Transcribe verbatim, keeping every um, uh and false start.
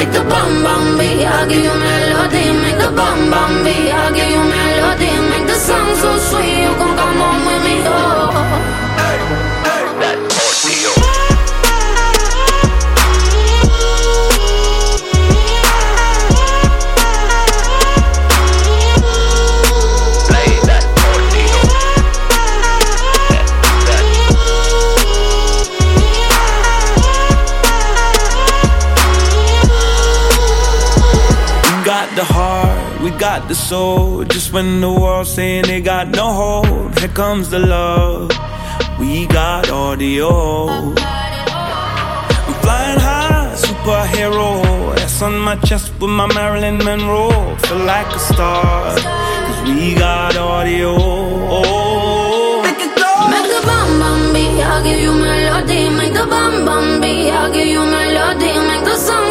make the bum bum beat. I'll give you melody, make the bum bum beat. I'll give you melody, make the song so sweet. You gon' come home with me, oh. Hey, hey, that audio. The heart, we got the soul. Just when the world's saying they got no hold, here comes the love. We got audio. I'm flying high, superhero. S on my chest with my Marilyn Monroe. Feel like a star, cause we got audio. Make it go. Make the bum bum beat. I'll give you melody. Make the bum bum beat. I'll give you melody. Make the song